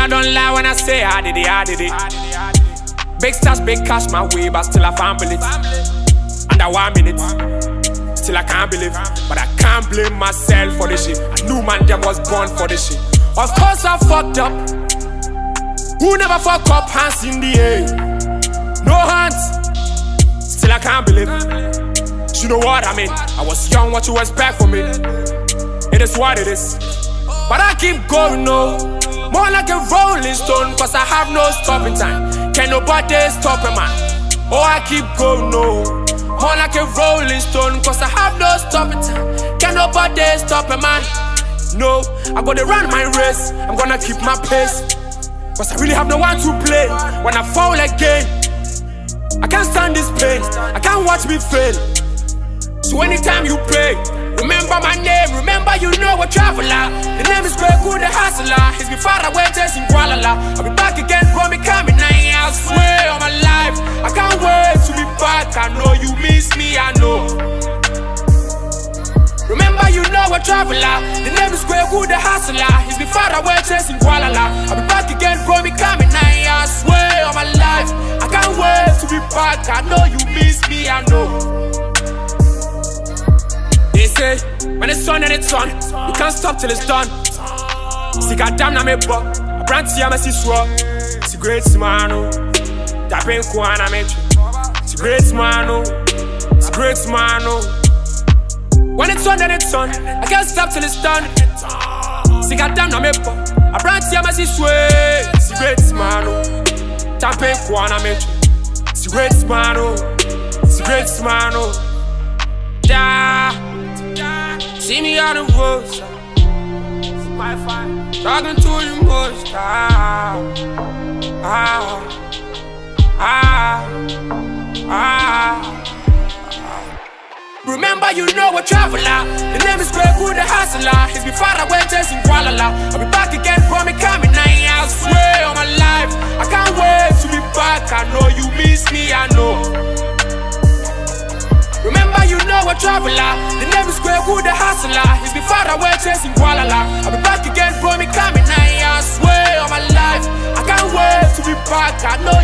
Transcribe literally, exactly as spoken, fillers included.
don't lie when I say I did it, I did it. Big stars, big cash my way, but still I can't believe. Under one minute, still I can't believe. But I can't blame myself for this shit. I knew man them was born for this shit. Of course I fucked up. Who never fuck up? Hands in the air. No hands. Still I can't believe. You know what I mean? I was young, what you expect from me? It is what it is. But I keep going, no. More like a rolling stone, cause I have no stopping time. Can nobody stop a man? Oh, I keep going, no. More like a rolling stone, cause I have no stopping time. Can nobody stop a man? No, I'm gonna run my race. I'm gonna keep my pace. Cause I really have no one to play. When I fall again, I can't stand this pain. I can't watch me fail. So anytime you pray, remember my name, remember you know a traveler. The name is Kweku the hustler. He's been far away chasing Kuala. I'll be back again, bro, me coming now. I swear on my life, I can't wait to be back. I know you miss me, I know. Remember you know a traveler. The name is Kweku the hustler. He's been far away chasing Kuala. I'll be back again, bro, me coming now. I swear on my life, I can't wait to be back. I know you miss me, I know. They say, when it's on and it's on, you can't stop till it's done. See, goddamn, na me bo. I brand to ya, see swap. It's a great man, oh. Tapping Kuana, me. It's a great man, oh. It's a great man, oh. When it's on and it's on, I can't stop till it's done. See, goddamn, na me bo. I brand to ya, see swap. It's a great man, oh. Tapping Kuana, me. It's a great man, oh. It's a great man, oh. Yeah. See me on the road, talking to the most. Ah, ah, ah, ah. Remember, you know a traveler. The name is Kweku the hustler. He's been far away chasing Kuala. I'll be back again, bro, me coming now. I swear on my life, I can't wait to be back. I know you miss me, I know. Remember you know a traveler. The name is Kweku the hustler. He's been far away chasing Kuala. I'll be back again, bro, me coming now. I swear on my life, I can't wait to be back. I know